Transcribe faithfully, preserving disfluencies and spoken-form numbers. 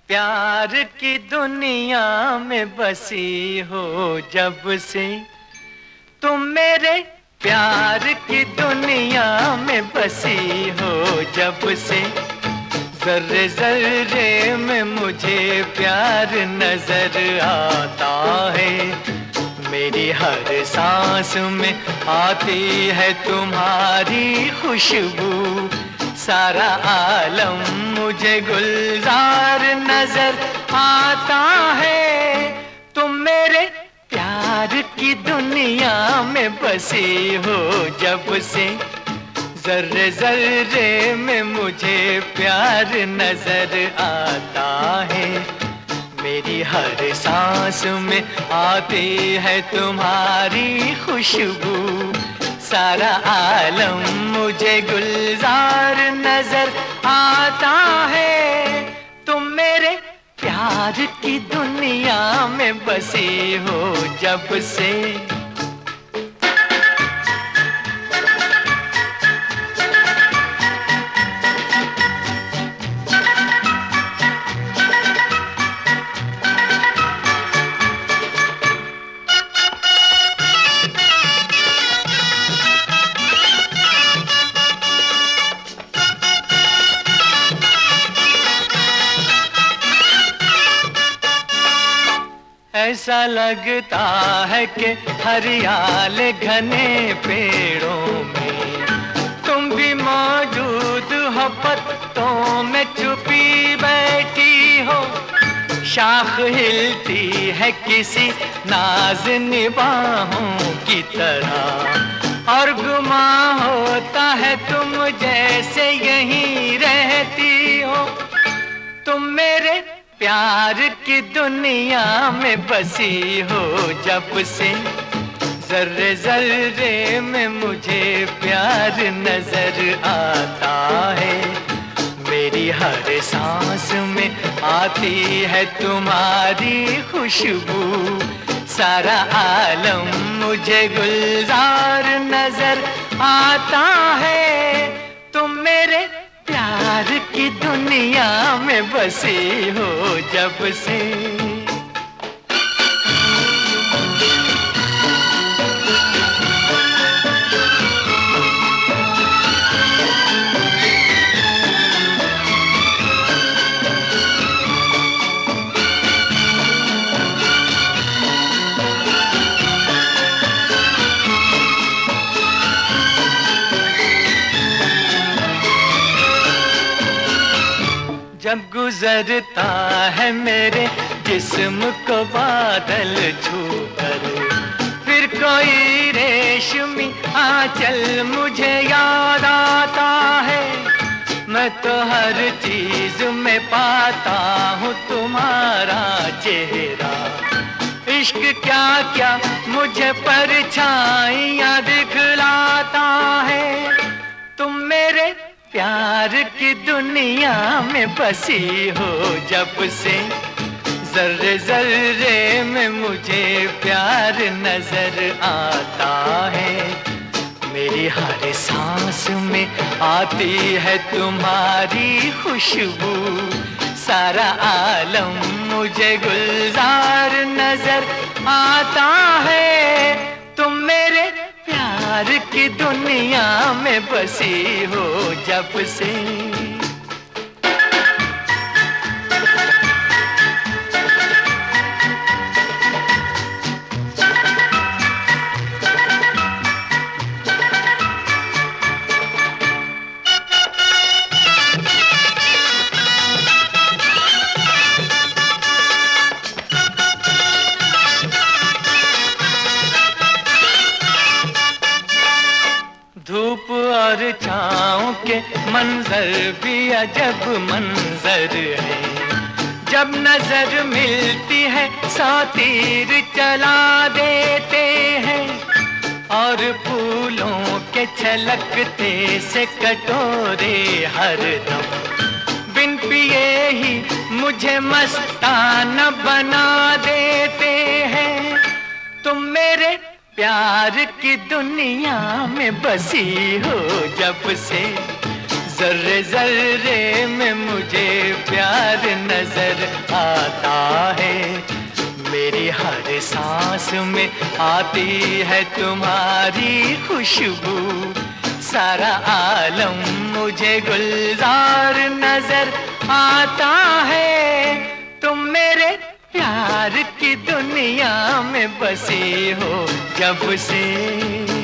प्यार की दुनिया में बसी हो जब से तुम मेरे प्यार की दुनिया में बसी हो जब से जर्रे जर्रे में मुझे प्यार नजर आता है। मेरी हर सांस में आती है तुम्हारी खुशबू, सारा आलम मुझे गुलजार नजर आता है। तुम मेरे प्यार की दुनिया में बसी हो जब से जर्रे जर्रे में मुझे प्यार नजर आता है। मेरी हर सांस में आती है तुम्हारी खुशबू, सारा आलम मुझे गुलजार नजर आता है। तुम मेरे प्यार की दुनिया में बसी हो जब से। ऐसा लगता है कि हरियाले घने पेड़ों में तुम भी मौजूद हो, पत्तों में छुपी बैठी हो। शाख हिलती है किसी नाज़ निबाहों की तरह और गुमा होता है तुम जैसे यहीं रहती हो। तुम मेरे प्यार की दुनिया में बसी हो जब से जर्रे जर्रे में मुझे प्यार नजर आता है। मेरी हर सांस में आती है तुम्हारी खुशबू, सारा आलम मुझे गुलजार नजर आता है। तुम मेरे प्यार की दुनिया में बसी हो जब से। जब गुजरता है मेरे जिस्म को बादल छूकर, फिर कोई रेशमी आंचल मुझे याद आता है। मैं तो हर चीज में पाता हूँ तुम्हारा चेहरा। इश्क क्या क्या मुझे परछाइयाँ दिखलाता है। तुम मेरे प्यार की दुनिया में बसी हो जब से जर्रे जर्रे में मुझे प्यार नजर आता है। मेरी हर सांस में आती है तुम्हारी खुशबू, सारा आलम मुझे गुलजार नजर आता है। तुम मेरे प्यार की दुनिया में बसी हो जब से। धूप और छाँव के मंजर भी अजब मंजर है। जब नजर मिलती है सौ तीर चला देते हैं और फूलों के छलकते से कटोरे हरदम बिन पिए ही मुझे मस्ताना बना देते हैं। तुम मेरे प्यार की दुनिया में बसी हो जब से जर्रे जर्रे में मुझे प्यार नजर आता है। मेरी हर सांस में आती है तुम्हारी खुशबू, सारा आलम मुझे गुलजार नजर आता है। तुम मेरे प्यार की दुनिया में बसी हो जब से।